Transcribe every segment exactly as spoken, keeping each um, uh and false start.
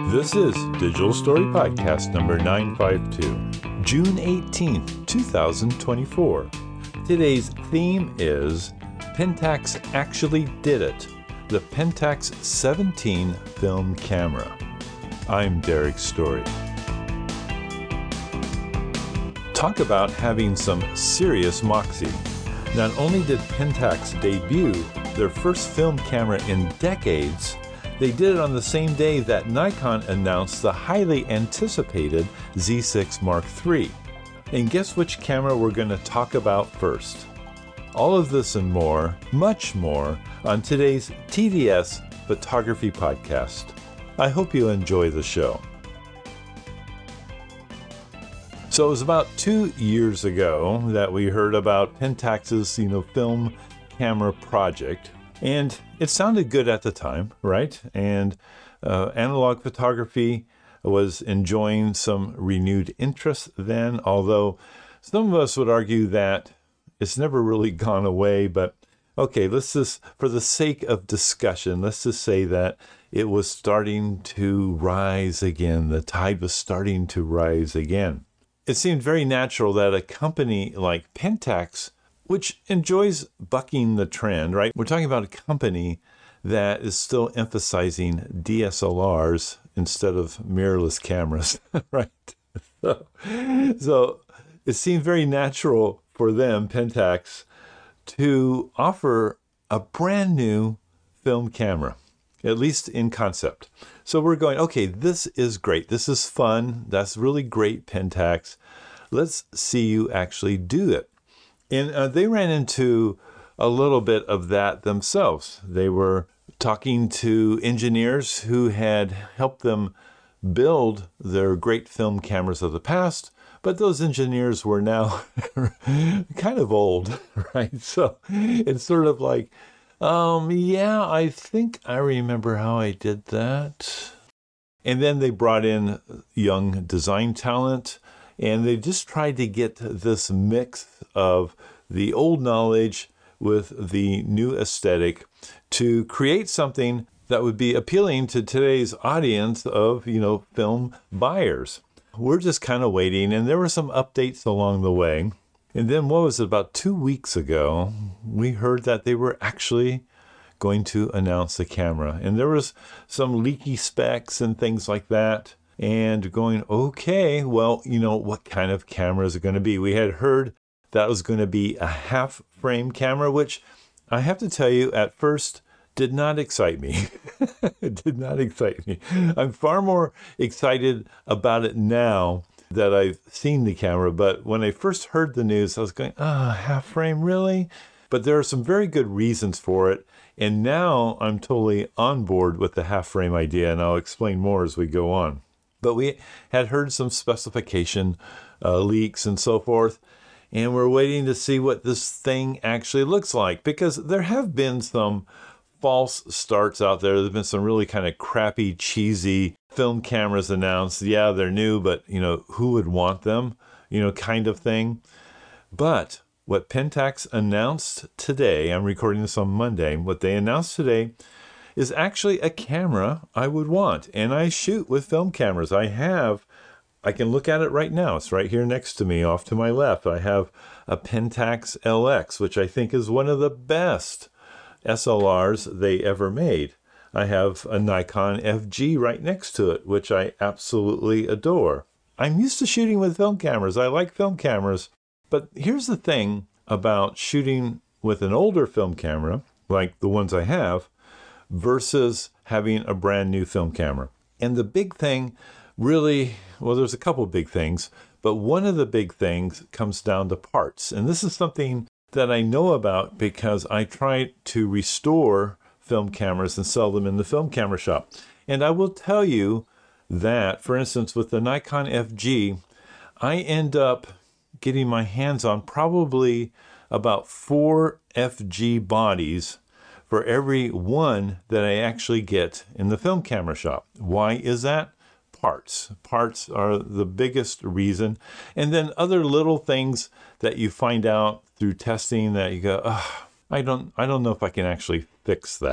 This is Digital Story Podcast number nine fifty-two, June eighteenth, two thousand twenty-four. Today's theme is Pentax Actually Did It, the Pentax seventeen film camera. I'm Derek Story. Talk about having some serious moxie. Not only did Pentax debut their first film camera in decades, they did it on the same day that Nikon announced the highly anticipated Z six Mark three. And guess which camera we're going to talk about first? All of this and more, much more, on today's T D S Photography Podcast. I hope you enjoy the show. So it was about two years ago that we heard about Pentax's, you know, film camera project. And it sounded good at the time, right? And uh, analog photography was enjoying some renewed interest then, although some of us would argue that it's never really gone away. But okay, let's just, for the sake of discussion, let's just say that it was starting to rise again. The tide was starting to rise again. It seemed very natural that a company like Pentax, which enjoys bucking the trend, right? We're talking about a company that is still emphasizing D S L Rs instead of mirrorless cameras, right? So, so it seemed very natural for them, Pentax, to offer a brand new film camera, at least in concept. So we're going, okay, this is great. This is fun. That's really great, Pentax. Let's see you actually do it. And uh, they ran into a little bit of that themselves. They were talking to engineers who had helped them build their great film cameras of the past, but those engineers were now kind of old, right? So it's sort of like, um, yeah, I think I remember how I did that. And then they brought in young design talent, and they just tried to get this mix of the old knowledge with the new aesthetic to create something that would be appealing to today's audience of, you know, film buyers. We're just kind of waiting, and there were some updates along the way. And then what was it, about two weeks ago, we heard that they were actually going to announce the camera. And there was some leaky specs and things like that. And going, okay, well, you know, what kind of camera is it going to be? We had heard that was going to be a half frame camera, which I have to tell you at first did not excite me. It did not excite me. I'm far more excited about it now that I've seen the camera. But when I first heard the news, I was going, ah, oh, half frame, really? But there are some very good reasons for it. And now I'm totally on board with the half frame idea, and I'll explain more as we go on. But we had heard some specification uh, leaks and so forth, and we're waiting to see what this thing actually looks like, because there have been some false starts out there. There's been some really kind of crappy, cheesy film cameras announced. Yeah, they're new, but, you know, who would want them, you know, kind of thing. But what Pentax announced today, I'm recording this on Monday, what they announced today is actually a camera I would want. And I shoot with film cameras. I have, I can look at it right now. It's right here next to me, off to my left. I have a Pentax L X, which I think is one of the best S L Rs they ever made. I have a Nikon F G right next to it, which I absolutely adore. I'm used to shooting with film cameras. I like film cameras. But here's the thing about shooting with an older film camera, like the ones I have, versus having a brand new film camera. And the big thing really, well, there's a couple big things, but one of the big things comes down to parts. And this is something that I know about because I try to restore film cameras and sell them in the film camera shop. And I will tell you that, for instance, with the Nikon F G, I end up getting my hands on probably about four F G bodies for every one that I actually get in the film camera shop. Why is that? Parts. Parts are the biggest reason. And then other little things that you find out through testing that you go, oh, I don't I don't know if I can actually fix that.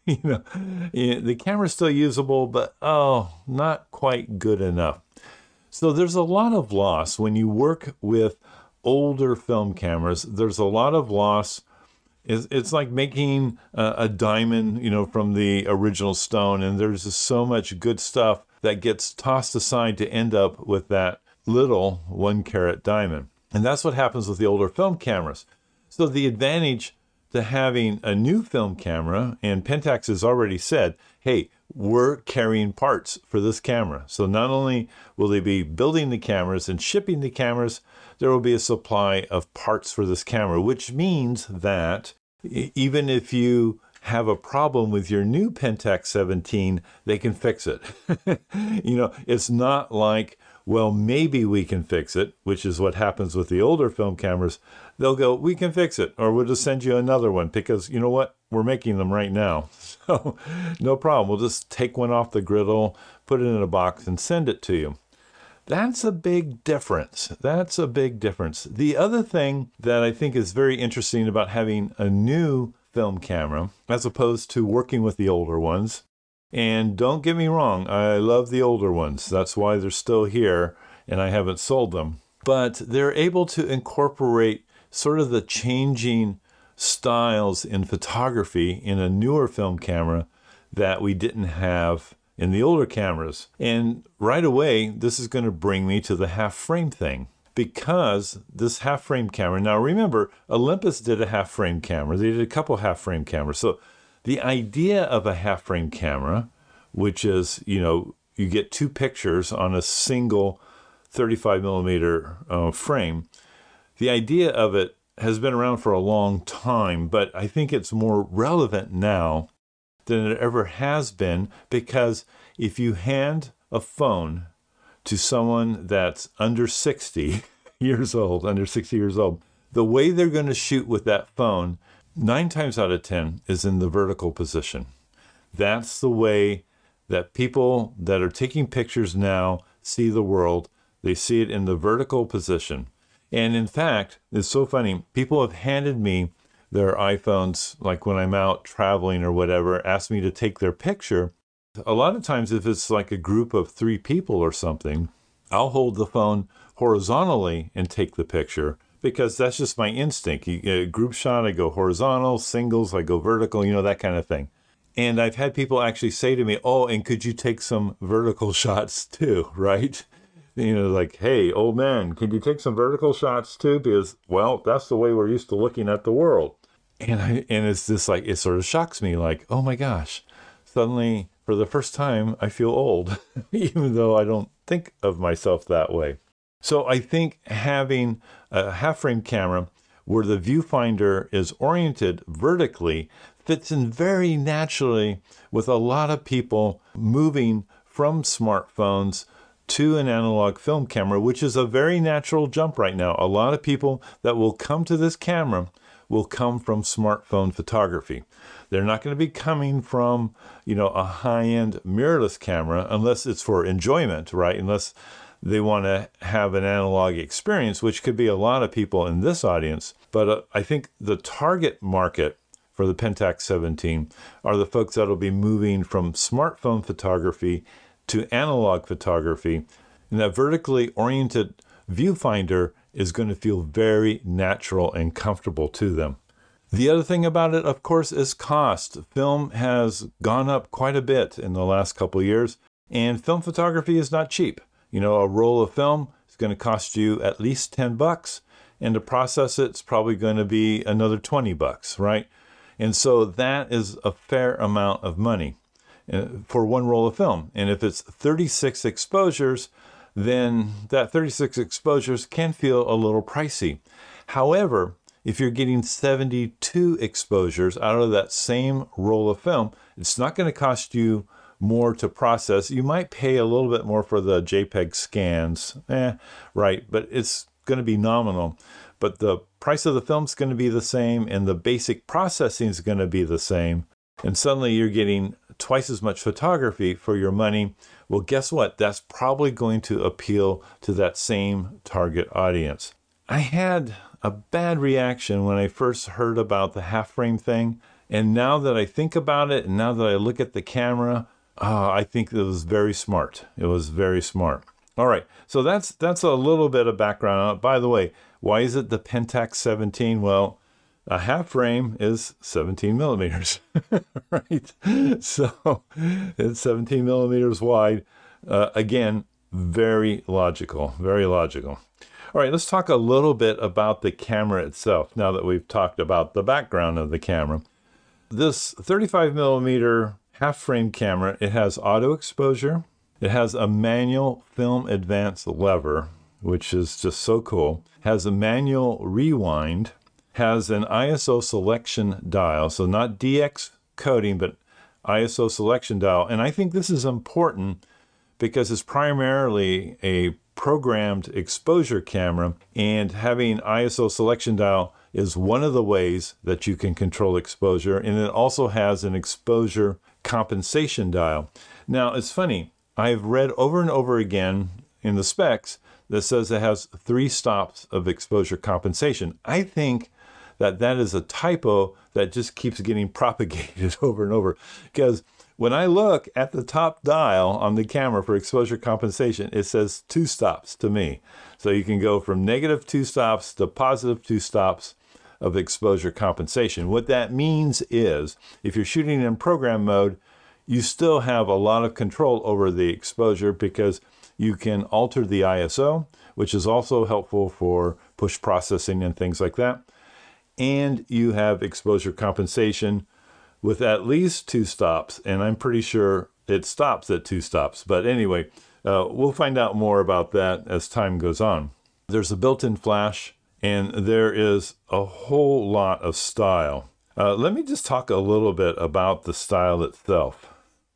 you know, yeah, the camera's still usable, but oh, not quite good enough. So there's a lot of loss when you work with older film cameras. There's a lot of loss. It's, it's like making a, a diamond, you know, from the original stone, and there's just so much good stuff that gets tossed aside to end up with that little one carat diamond. And that's what happens with the older film cameras. So the advantage to having a new film camera, and Pentax has already said, hey, we're carrying parts for this camera. So not only will they be building the cameras and shipping the cameras, there will be a supply of parts for this camera, which means that even if you have a problem with your new Pentax seventeen, they can fix it. You know, it's not like, well, maybe we can fix it, which is what happens with the older film cameras. They'll go, we can fix it, or we'll just send you another one because, you know what, we're making them right now. So no problem. We'll just take one off the griddle, put it in a box, and send it to you. That's a big difference. That's a big difference. The other thing that I think is very interesting about having a new film camera as opposed to working with the older ones, and don't get me wrong, I love the older ones. That's why they're still here and I haven't sold them. But they're able to incorporate sort of the changing styles in photography in a newer film camera that we didn't have in the older cameras. And right away, this is going to bring me to the half frame thing, because this half frame camera, now remember, Olympus did a half frame camera. They did a couple half frame cameras. So the idea of a half frame camera, which is, you know, you get two pictures on a single thirty-five millimeter uh, frame, the idea of it has been around for a long time, but I think it's more relevant now than it ever has been, because if you hand a phone to someone that's under sixty years old, under sixty years old, the way they're going to shoot with that phone, nine times out of ten, is in the vertical position. That's the way that people that are taking pictures now see the world. They see it in the vertical position. And in fact, it's so funny, people have handed me their iPhones, like when I'm out traveling or whatever, ask me to take their picture. A lot of times, if it's like a group of three people or something, I'll hold the phone horizontally and take the picture, because that's just my instinct. You get a group shot, I go horizontal, singles, I go vertical, you know, that kind of thing. And I've had people actually say to me, oh, and could you take some vertical shots too, right? You know, like, hey, old man, can you take some vertical shots too? Because, well, that's the way we're used to looking at the world. And I, and it's just like, it sort of shocks me, like, oh my gosh, suddenly, for the first time, I feel old, even though I don't think of myself that way. So I think having a half-frame camera where the viewfinder is oriented vertically fits in very naturally with a lot of people moving from smartphones to an analog film camera, which is a very natural jump right now. A lot of people that will come to this camera will come from smartphone photography. They're not going to be coming from, you know, a high-end mirrorless camera unless it's for enjoyment, right? Unless they want to have an analog experience, which could be a lot of people in this audience. But uh, I think the target market for the Pentax seventeen are the folks that will be moving from smartphone photography to analog photography. And that vertically oriented viewfinder is going to feel very natural and comfortable to them. The other thing about it, of course, is cost. Film has gone up quite a bit in the last couple of years, and film photography is not cheap. You know, a roll of film is going to cost you at least ten bucks, and to process it, it's probably going to be another twenty bucks, right? And so that is a fair amount of money for one roll of film. And if it's thirty-six exposures, then that thirty-six exposures can feel a little pricey. However, if you're getting seventy-two exposures out of that same roll of film, it's not going to cost you more to process. You might pay a little bit more for the JPEG scans, eh, right, but it's going to be nominal. But the price of the film is going to be the same, and the basic processing is going to be the same. And suddenly you're getting twice as much photography for your money. Well, guess what? That's probably going to appeal to that same target audience. I had a bad reaction when I first heard about the half frame thing. And now that I think about it, and now that I look at the camera, uh, I think it was very smart. It was very smart. All right, so that's that's a little bit of background on it. By the way, why is it the Pentax seventeen? Well, a half frame is seventeen millimeters, right? So it's seventeen millimeters wide. Uh, again, very logical, very logical. All right, let's talk a little bit about the camera itself now that we've talked about the background of the camera. This thirty-five millimeter half frame camera, it has auto exposure. It has a manual film advance lever, which is just so cool. Has a manual rewind, has an I S O selection dial, so not D X coding, but I S O selection dial. And I think this is important because it's primarily a programmed exposure camera, and having I S O selection dial is one of the ways that you can control exposure. And it also has an exposure compensation dial. Now, it's funny. I've read over and over again in the specs that says it has three stops of exposure compensation. I think that that is a typo that just keeps getting propagated over and over. Because when I look at the top dial on the camera for exposure compensation, it says two stops to me. So you can go from negative two stops to positive two stops of exposure compensation. What that means is if you're shooting in program mode, you still have a lot of control over the exposure because you can alter the I S O, which is also helpful for push processing and things like that. And you have exposure compensation with at least two stops, and I'm pretty sure it stops at two stops. But anyway, uh, we'll find out more about that as time goes on. There's a built-in flash, and there is a whole lot of style. Uh, let me just talk a little bit about the style itself.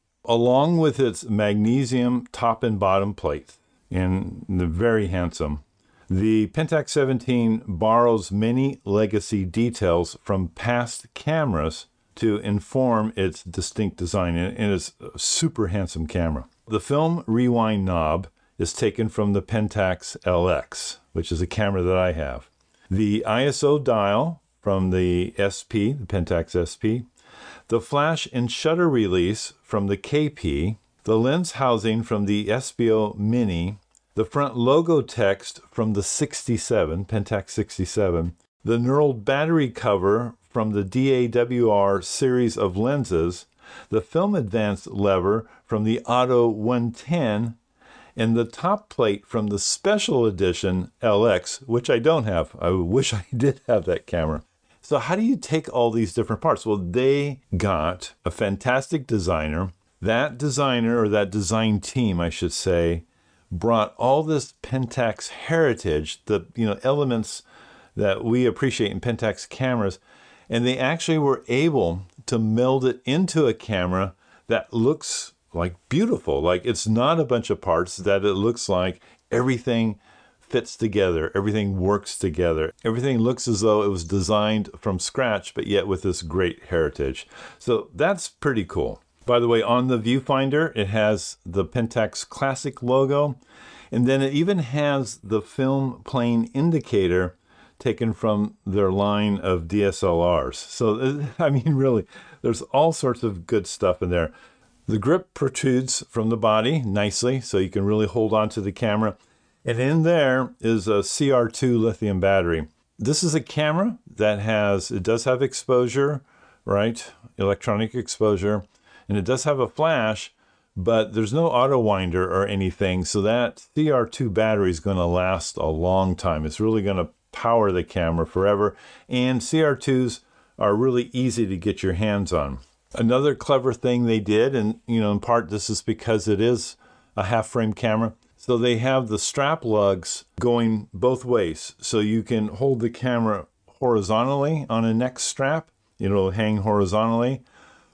Along with its magnesium top and bottom plates, and they're very handsome, the Pentax seventeen borrows many legacy details from past cameras to inform its distinct design, and it's a super handsome camera. The film rewind knob is taken from the Pentax L X, which is a camera that I have. The I S O dial from the S P, the Pentax S P, the flash and shutter release from the K P, the lens housing from the S B O Mini, the front logo text from the sixty-seven, Pentax sixty-seven, the knurled battery cover from the D A W R series of lenses, the film advance lever from the Auto one ten, and the top plate from the special edition L X, which I don't have. I wish I did have that camera. So how do you take all these different parts? Well, they got a fantastic designer. That designer, or that design team, I should say, brought all this Pentax heritage, the you know elements that we appreciate in Pentax cameras, and they actually were able to meld it into a camera that looks like beautiful. Like it's not a bunch of parts, that it looks like everything fits together, everything works together. Everything looks as though it was designed from scratch, but yet with this great heritage. So that's pretty cool. By the way, on the viewfinder, it has the Pentax Classic logo, and then it even has the film plane indicator taken from their line of D S L Rs. So, I mean, really, there's all sorts of good stuff in there. The grip protrudes from the body nicely, so you can really hold on to the camera. And in there is a C R two lithium battery. This is a camera that has, it does have exposure, right? Electronic exposure. And it does have a flash, but there's no auto winder or anything. So that C R two battery is going to last a long time. It's really going to power the camera forever. And C R twos are really easy to get your hands on. Another clever thing they did, and you know, in part this is because it is a half frame camera, so they have the strap lugs going both ways. So you can hold the camera horizontally on a neck strap, it'll hang horizontally,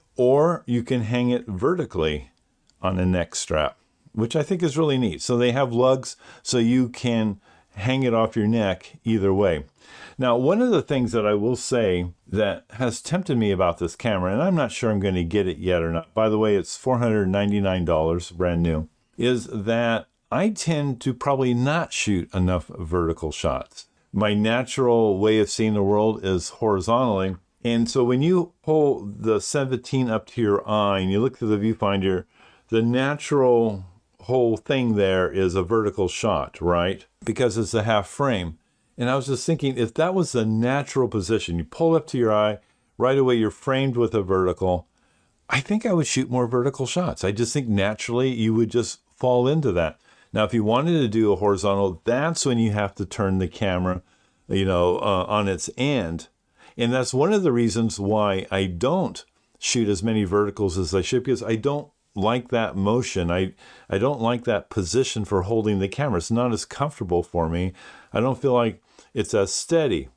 or you can hang it vertically on a neck strap, which I think is really neat. So they have lugs so you can hang it off your neck either way. Now, one of the things that I will say that has tempted me about this camera, and I'm not sure I'm going to get it yet or not, by the way, it's four hundred ninety-nine dollars brand new, is that I tend to probably not shoot enough vertical shots. My natural way of seeing the world is horizontally, And so when you pull the seventeen up to your eye and you look through the viewfinder, the natural whole thing there is a vertical shot, right? Because it's a half frame. And I was just thinking, if that was the natural position, you pull up to your eye, right away you're framed with a vertical, I think I would shoot more vertical shots. I just think naturally you would just fall into that. Now, if you wanted to do a horizontal, that's when you have to turn the camera, you know, uh, on its end. And that's one of the reasons why I don't shoot as many verticals as I should, because I don't like that motion. I, I don't like that position for holding the camera. It's not as comfortable for me. I don't feel like it's as steady.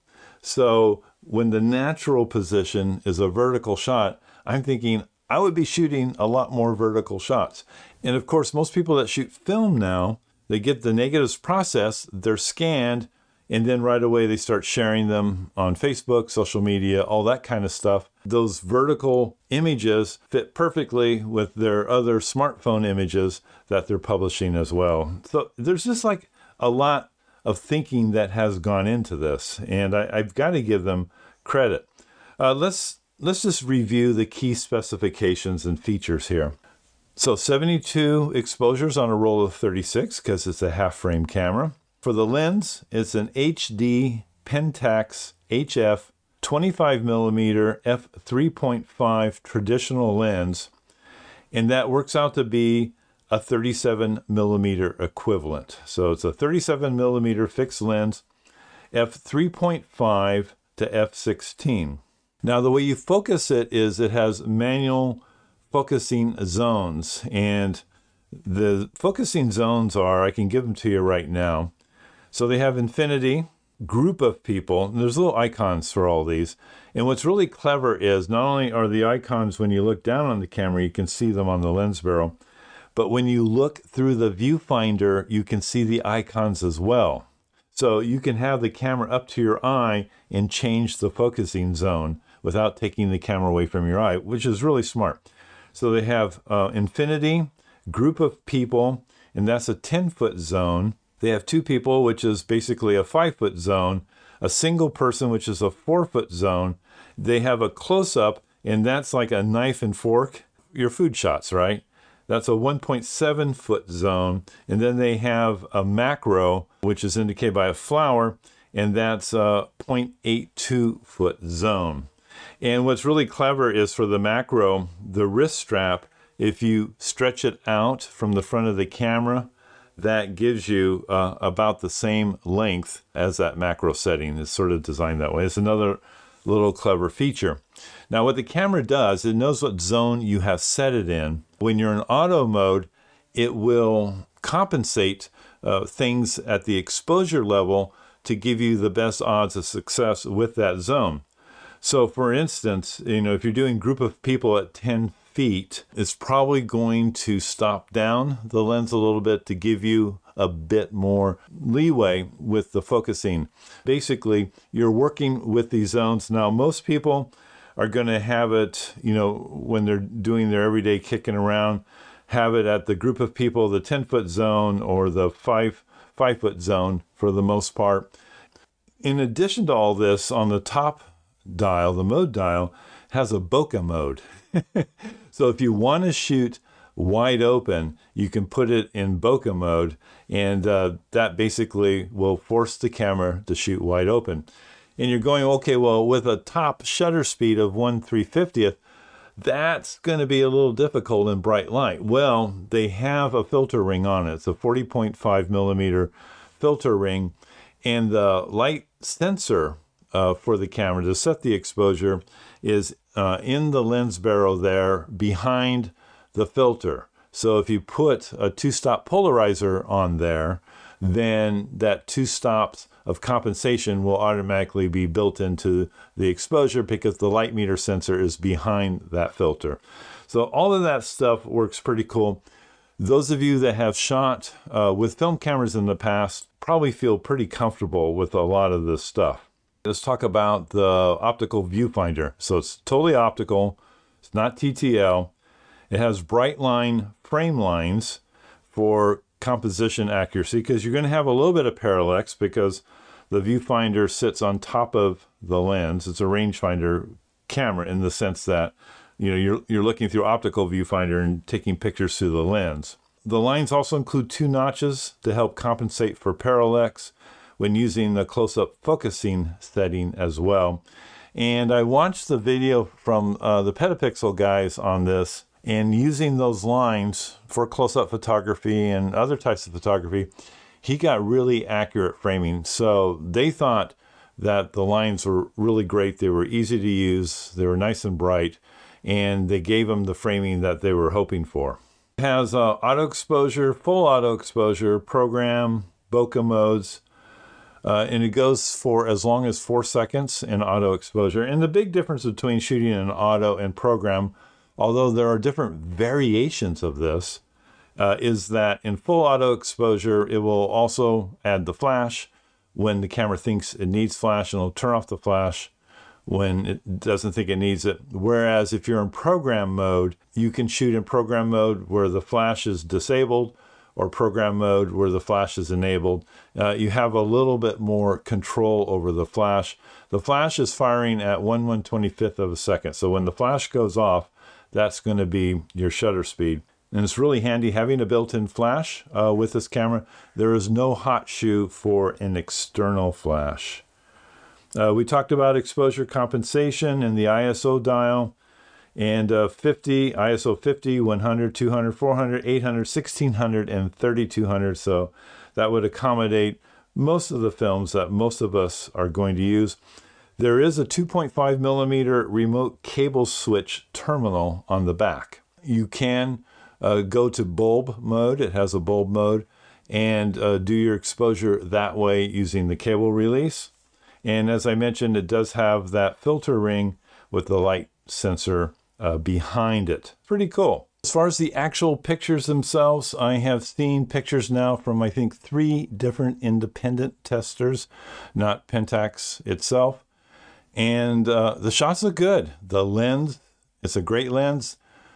So when the natural position is a vertical shot, I'm thinking I would be shooting a lot more vertical shots. And of course, most people that shoot film now, they get the negatives processed, they're scanned, and then right away they start sharing them on Facebook, social media, all that kind of stuff. Those vertical images fit perfectly with their other smartphone images that they're publishing as well. So there's just like a lot of thinking that has gone into this, and I, I've got to give them credit. Uh, let's let's just review the key specifications and features here. So seventy-two exposures on a roll of thirty-six because it's a half frame camera. For the lens, it's an H D Pentax H F twenty-five millimeter f three point five traditional lens, and that works out to be a thirty-seven millimeter equivalent. So it's a thirty-seven millimeter fixed lens, f three point five to f sixteen. Now the way you focus it is it has manual focusing zones, and the focusing zones are, I can give them to you right now. So they have infinity, group of people, and there's little icons for all these. And what's really clever is not only are the icons, when you look down on the camera, you can see them on the lens barrel, but when you look through the viewfinder, you can see the icons as well. So you can have the camera up to your eye and change the focusing zone without taking the camera away from your eye, which is really smart. So they have uh, infinity, group of people, and that's a ten foot zone. They have two people, which is basically a five foot zone, a single person, which is a four foot zone. They have a close up, and that's like a knife and fork, your food shots, right? That's a one point seven foot zone. And then they have a macro, which is indicated by a flower, and that's a zero point eight two foot zone. And what's really clever is for the macro, the wrist strap, if you stretch it out from the front of the camera, that gives you uh, about the same length as that macro setting. It's sort of designed that way. It's another little clever feature. Now what the camera does, it knows what zone you have set it in. When you're in auto mode, it will compensate uh, things at the exposure level to give you the best odds of success with that zone. So for instance, you know, if you're doing group of people at ten feet, it's probably going to stop down the lens a little bit to give you a bit more leeway with the focusing. Basically, you're working with these zones. Now, most people are going to have it, you know, when they're doing their everyday kicking around, have it at the group of people, the ten foot zone or the five, five foot zone for the most part. In addition to all this, on the top dial, the mode dial, has a bokeh mode. So if you want to shoot wide open, you can put it in bokeh mode, and uh, that basically will force the camera to shoot wide open. And you're going, okay, well, with a top shutter speed of one three fiftieth, that's going to be a little difficult in bright light. Well, they have a filter ring on it. It's a forty point five millimeter filter ring, and the light sensor uh, for the camera to set the exposure is uh, in the lens barrel there behind the filter. So if you put a two-stop polarizer on there, then that two stops of compensation will automatically be built into the exposure because the light meter sensor is behind that filter. So all of that stuff works pretty cool. Those of you that have shot uh, with film cameras in the past probably feel pretty comfortable with a lot of this stuff. Let's talk about the optical viewfinder. So it's totally optical. It's not T T L. It has bright line frame lines for composition accuracy because you're going to have a little bit of parallax because the viewfinder sits on top of the lens. It's a rangefinder camera in the sense that, you know, you're, you're looking through optical viewfinder and taking pictures through the lens. The lines also include two notches to help compensate for parallax when using the close-up focusing setting as well. And I watched the video from uh, the Petapixel guys on this, and using those lines for close-up photography and other types of photography, he got really accurate framing. So they thought that the lines were really great. They were easy to use. They were nice and bright, and they gave them the framing that they were hoping for. It has uh, auto exposure, full auto exposure, program, bokeh modes, uh, and it goes for as long as four seconds in auto exposure. And the big difference between shooting in auto and program, although there are different variations of this, uh, is that in full auto exposure, it will also add the flash when the camera thinks it needs flash, and it'll turn off the flash when it doesn't think it needs it. Whereas if you're in program mode, you can shoot in program mode where the flash is disabled, or program mode where the flash is enabled. Uh, you have a little bit more control over the flash. The flash is firing at one one twenty-fifth of a second. So when the flash goes off, that's going to be your shutter speed. And it's really handy having a built-in flash uh, with this camera. There is no hot shoe for an external flash. Uh, we talked about exposure compensation and the I S O dial, and uh, fifty, I S O fifty, one hundred, two hundred, four hundred, eight hundred, sixteen hundred, and thirty-two hundred. So that would accommodate most of the films that most of us are going to use. There is a two point five millimeter remote cable switch terminal on the back. You can uh, go to bulb mode. It has a bulb mode, and uh, do your exposure that way using the cable release. And as I mentioned, it does have that filter ring with the light sensor uh, behind it. Pretty cool. As far as the actual pictures themselves, I have seen pictures now from, I think, three different independent testers, not Pentax itself. And uh, the shots look good. The lens, it's a great lens.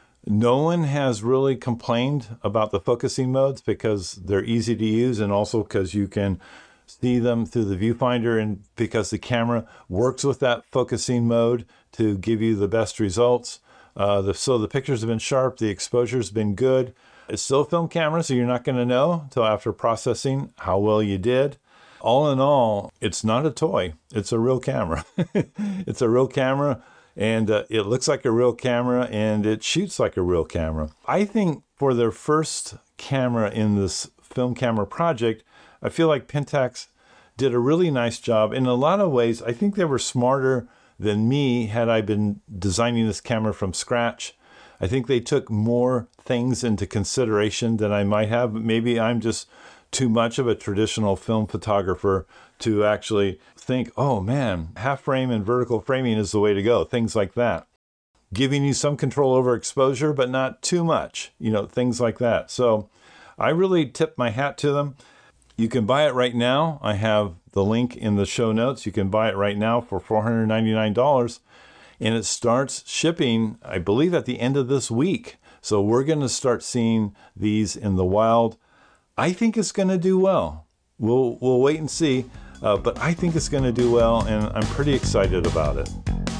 No one has really complained about the focusing modes because they're easy to use, and also because you can see them through the viewfinder, and because the camera works with that focusing mode to give you the best results. Uh, the, so the pictures have been sharp, the exposure's been good. It's still a film camera, so you're not going to know until after processing how well you did. All in all, it's not a toy. It's a real camera. It's a real camera, and uh, it looks like a real camera, and it shoots like a real camera. I think for their first camera in this film camera project, I feel like Pentax did a really nice job. In a lot of ways, I think they were smarter than me had I been designing this camera from scratch. I think they took more things into consideration than I might have. Maybe I'm just too much of a traditional film photographer to actually think, oh man, half frame and vertical framing is the way to go. Things like that. Giving you some control over exposure, but not too much, you know, things like that. So I really tip my hat to them. You can buy it right now. I have the link in the show notes. You can buy it right now for four hundred ninety-nine dollars. And it starts shipping, I believe, at the end of this week. So we're going to start seeing these in the wild. I think it's going to do well. We'll, we'll wait and see. Uh, but I think it's going to do well, and I'm pretty excited about it.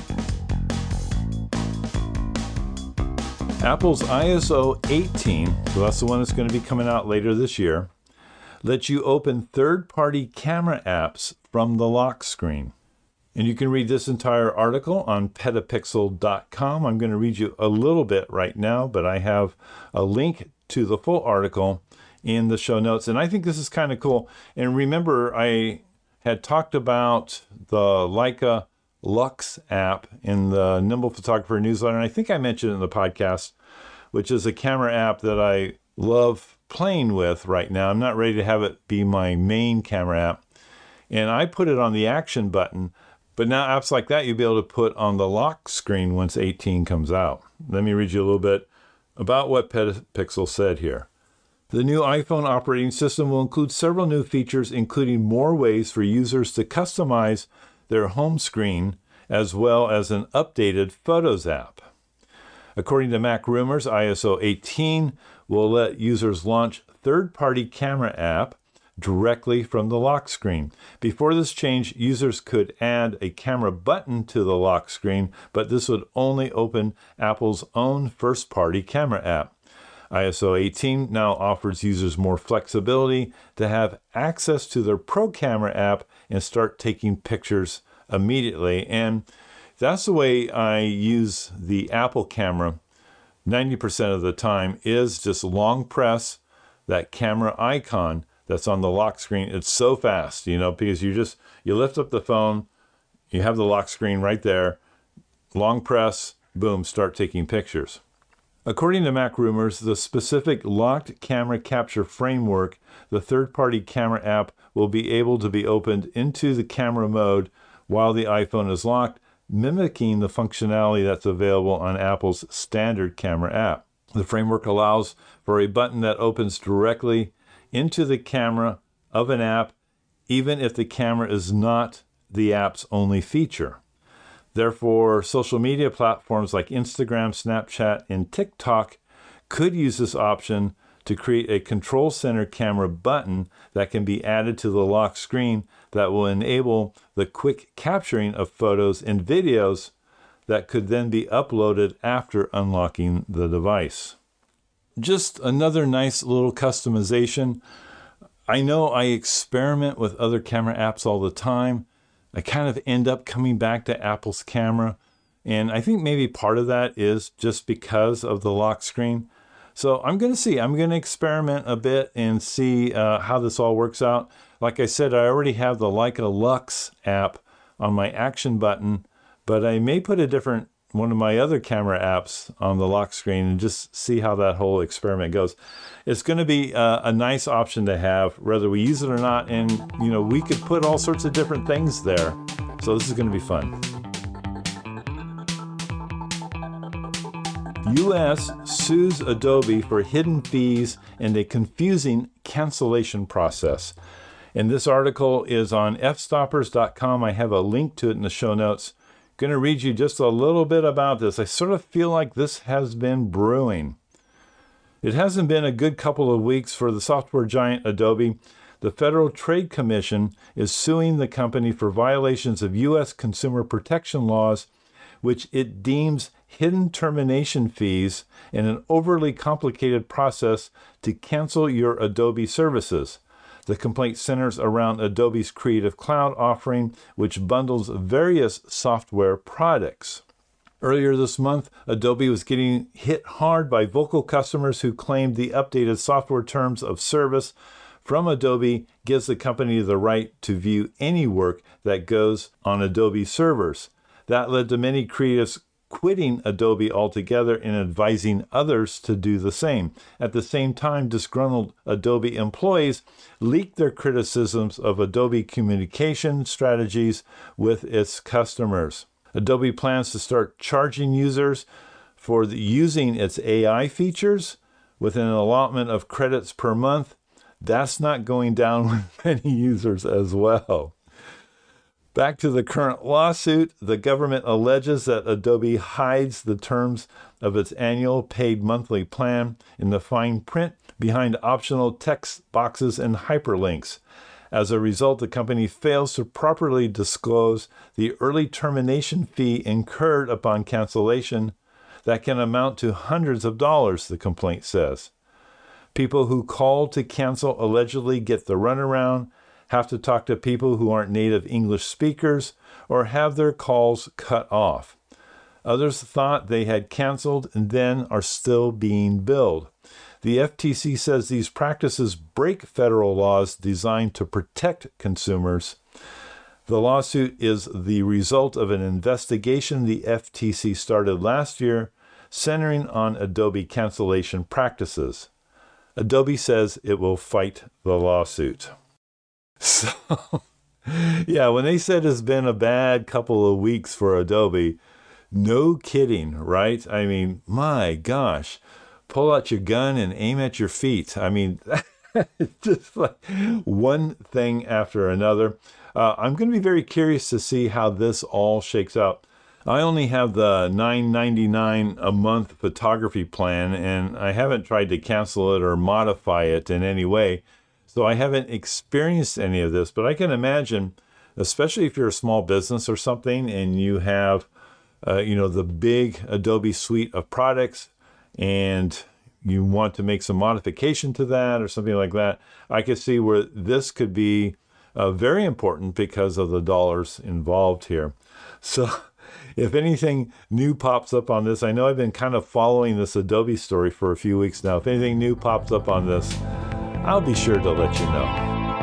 Apple's I S O eighteen, so that's the one that's going to be coming out later this year, lets you open third-party camera apps from the lock screen. And you can read this entire article on petapixel dot com. I'm going to read you a little bit right now, but I have a link to the full article in the show notes. And I think this is kind of cool. And remember, I had talked about the Leica Lux app in the Nimble Photographer newsletter. And I think I mentioned it in the podcast, which is a camera app that I love playing with right now. I'm not ready to have it be my main camera app. And I put it on the action button, but now apps like that you'll be able to put on the lock screen once eighteen comes out. Let me read you a little bit about what Petapixel said here. The new iPhone operating system will include several new features, including more ways for users to customize their home screen, as well as an updated Photos app. According to Mac Rumors, I S O eighteen will let users launch third-party camera app directly from the lock screen. Before this change, users could add a camera button to the lock screen, but this would only open Apple's own first-party camera app. I S O eighteen now offers users more flexibility to have access to their Pro Camera app and start taking pictures immediately. And that's the way I use the Apple camera ninety percent of the time, is just long press that camera icon that's on the lock screen. It's so fast, you know, because you just, you lift up the phone, you have the lock screen right there, long press, boom, start taking pictures. According to MacRumors, the specific locked camera capture framework, the third-party camera app will be able to be opened into the camera mode while the iPhone is locked, mimicking the functionality that's available on Apple's standard camera app. The framework allows for a button that opens directly into the camera of an app, even if the camera is not the app's only feature. Therefore, social media platforms like Instagram, Snapchat, and TikTok could use this option to create a control center camera button that can be added to the lock screen that will enable the quick capturing of photos and videos that could then be uploaded after unlocking the device. Just another nice little customization. I know I experiment with other camera apps all the time. I kind of end up coming back to Apple's camera, and I think maybe part of that is just because of the lock screen. So I'm going to see. I'm going to experiment a bit and see uh, how this all works out. Like I said, I already have the Leica Lux app on my action button, but I may put a different one of my other camera apps on the lock screen and just see how that whole experiment goes. It's going to be uh, a nice option to have, whether we use it or not, and you know, we could put all sorts of different things there. So this is going to be fun. U S sues Adobe for hidden fees and a confusing cancellation process. And this article is on f stoppers dot com. I have a link to it in the show notes. Going to read you just a little bit about this. I sort of feel like this has been brewing. It hasn't been a good couple of weeks for the software giant Adobe. The Federal Trade Commission is suing the company for violations of U S consumer protection laws, which it deems hidden termination fees and an overly complicated process to cancel your Adobe services. The complaint centers around Adobe's Creative Cloud offering, which bundles various software products. Earlier this month, Adobe was getting hit hard by vocal customers who claimed the updated software terms of service from Adobe gives the company the right to view any work that goes on Adobe servers. That led to many creatives quitting Adobe altogether and advising others to do the same. At the same time, disgruntled Adobe employees leaked their criticisms of Adobe communication strategies with its customers. Adobe plans to start charging users for the, using its A I features with an allotment of credits per month. That's not going down with many users as well. Back to the current lawsuit, the government alleges that Adobe hides the terms of its annual paid monthly plan in the fine print behind optional text boxes and hyperlinks. As a result, the company fails to properly disclose the early termination fee incurred upon cancellation that can amount to hundreds of dollars, the complaint says. People who call to cancel allegedly get the runaround, have to talk to people who aren't native English speakers, or have their calls cut off. Others thought they had canceled and then are still being billed. The F T C says these practices break federal laws designed to protect consumers. The lawsuit is the result of an investigation the F T C started last year, centering on Adobe cancellation practices. Adobe says it will fight the lawsuit. So, yeah, when they said it's been a bad couple of weeks for Adobe, no kidding, right? I mean, my gosh, pull out your gun and aim at your feet. I mean, it's just like one thing after another. Uh, I'm going to be very curious to see how this all shakes out. I only have the nine ninety-nine a month photography plan, and I haven't tried to cancel it or modify it in any way. So I haven't experienced any of this, but I can imagine, especially if you're a small business or something and you have, uh, you know, the big Adobe suite of products and you want to make some modification to that or something like that, I could see where this could be uh, very important because of the dollars involved here. So if anything new pops up on this, I know I've been kind of following this Adobe story for a few weeks now. If anything new pops up on this, I'll be sure to let you know.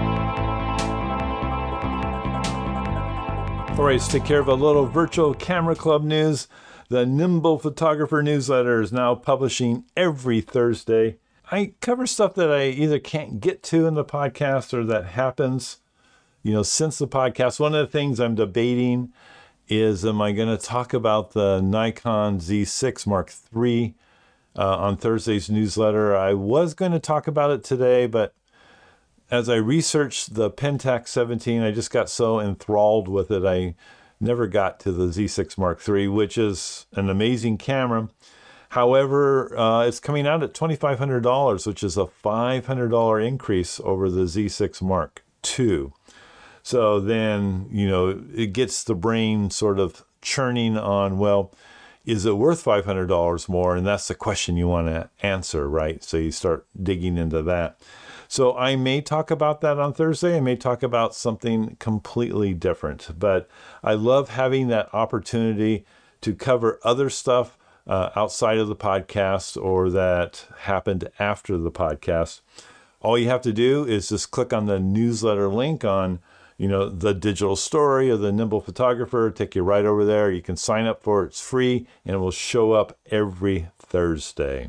All right, let's take care of a little virtual camera club news. The Nimble Photographer newsletter is now publishing every Thursday. I cover stuff that I either can't get to in the podcast or that happens, you know, since the podcast. One of the things I'm debating is, am I going to talk about the Nikon Z six Mark three uh, on Thursday's newsletter? I was going to talk about it today, but as I researched the Pentax seventeen, I just got so enthralled with it, I never got to the Z six Mark three, which is an amazing camera. However, uh, it's coming out at twenty-five hundred dollars, which is a five hundred dollars increase over the Z six Mark two. So then, you know, it gets the brain sort of churning on, well, is it worth five hundred dollars more? And that's the question you want to answer, right? So you start digging into that. So I may talk about that on Thursday. I may talk about something completely different. But I love having that opportunity to cover other stuff uh, outside of the podcast or that happened after the podcast. All you have to do is just click on the newsletter link on, you know, the digital story of the Nimble Photographer, take you right over there. You can sign up for it. It's free, and it will show up every Thursday.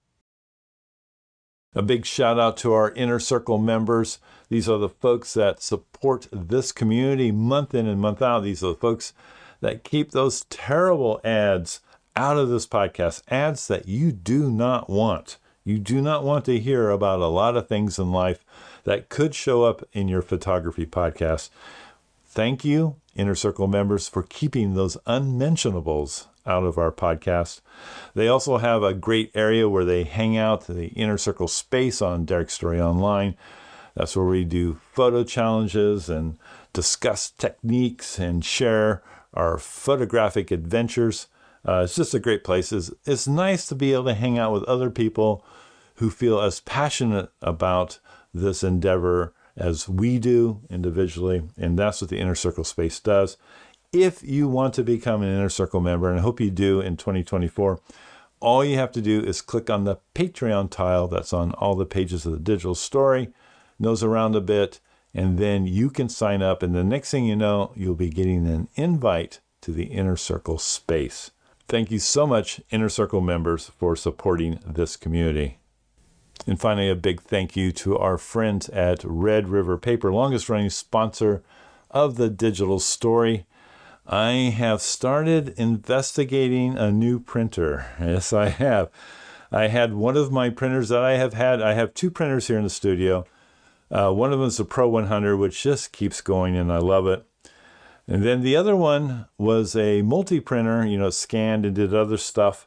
A big shout out to our Inner Circle members. These are the folks that support this community month in and month out. These are the folks that keep those terrible ads out of this podcast, ads that you do not want. You do not want to hear about a lot of things in life that could show up in your photography podcast. Thank you, Inner Circle members, for keeping those unmentionables out of our podcast. They also have a great area where they hang out, the Inner Circle space on Derek Story Online. That's where we do photo challenges and discuss techniques and share our photographic adventures. Uh, it's just a great place. It's, it's nice to be able to hang out with other people who feel as passionate about this endeavor as we do individually, and that's what the Inner Circle space does. If you want to become an Inner Circle member, and I hope you do in twenty twenty-four, all you have to do is click on the Patreon tile that's on all the pages of the digital story, nose around a bit, and then you can sign up, and the next thing you know, you'll be getting an invite to the Inner Circle space. Thank you so much, Inner Circle members, for supporting this community. And finally, a big thank you to our friends at Red River Paper, longest running sponsor of the digital story. I have started investigating a new printer. Yes, I have. I had one of my printers that I have had. I have two printers here in the studio. Uh, one of them is the Pro one hundred, which just keeps going, and I love it. And then the other one was a multi-printer, you know, scanned and did other stuff.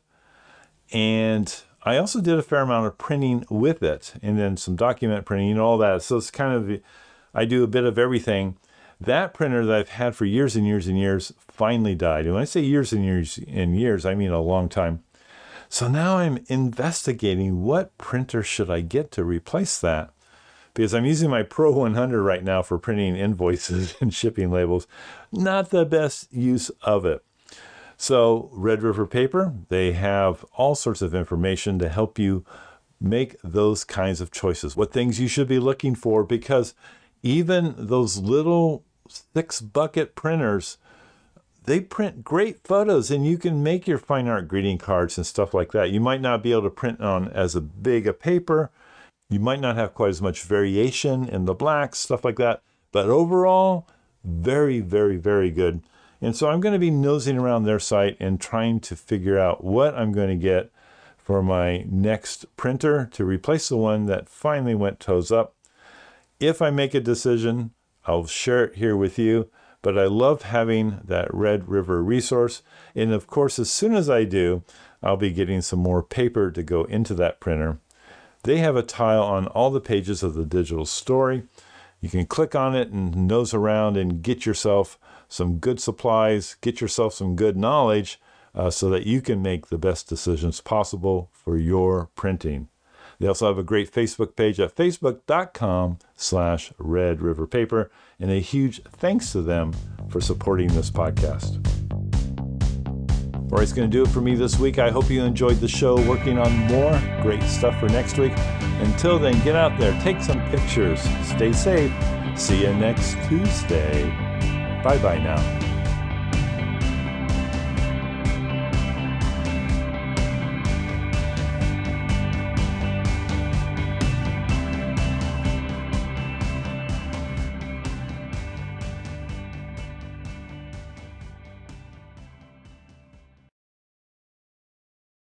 And I also did a fair amount of printing with it, and then some document printing and all that. So it's kind of, I do a bit of everything. That printer that I've had for years and years and years finally died. And when I say years and years and years, I mean a long time. So now I'm investigating what printer should I get to replace that, because I'm using my Pro one hundred right now for printing invoices and shipping labels. Not the best use of it. So Red River Paper, they have all sorts of information to help you make those kinds of choices, what things you should be looking for, because even those little six bucket printers, they print great photos, and you can make your fine art greeting cards and stuff like that. You might not be able to print on as a big a paper. You might not have quite as much variation in the blacks, stuff like that. But overall, very, very, very good. And so I'm going to be nosing around their site and trying to figure out what I'm going to get for my next printer to replace the one that finally went toes up. If I make a decision, I'll share it here with you. But I love having that Red River resource. And of course, as soon as I do, I'll be getting some more paper to go into that printer. They have a tile on all the pages of the digital story. You can click on it and nose around and get yourself some good supplies, get yourself some good knowledge uh, so that you can make the best decisions possible for your printing. They also have a great Facebook page at facebook.com slash Red River Paper, and a huge thanks to them for supporting this podcast. All right, it's going to do it for me this week. I hope you enjoyed the show, working on more great stuff for next week. Until then, get out there, take some pictures, stay safe. See you next Tuesday. Bye-bye now.